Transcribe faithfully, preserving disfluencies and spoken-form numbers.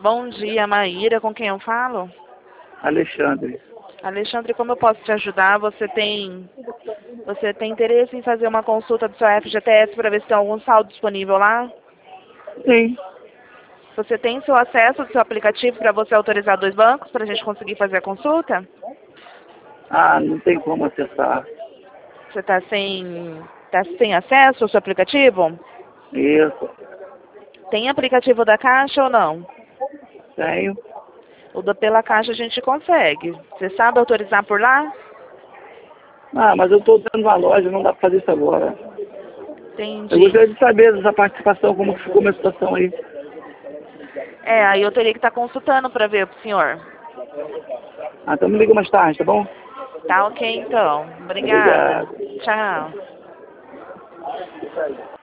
Bom dia, Maíra, com quem eu falo? Alexandre. Alexandre, como eu posso te ajudar? Você tem, você tem interesse em fazer uma consulta do seu F G T S para ver se tem algum saldo disponível lá? Sim. Você tem seu acesso ao seu aplicativo para você autorizar dois bancos para a gente conseguir fazer a consulta? Ah, não tem como acessar. Você está sem, tá sem acesso ao seu aplicativo? Isso. Tem aplicativo da Caixa ou não? Tenho. O da pela Caixa a gente consegue. Você sabe autorizar por lá? Ah, mas eu estou dentro de uma loja, não dá para fazer isso agora. Eu Entendi. gostaria de saber dessa participação, como que ficou a minha situação aí. É, aí eu teria que estar consultando para ver pro senhor. Ah, então me liga mais tarde, tá bom? Tá ok, então. Obrigada. Obrigado. Tchau.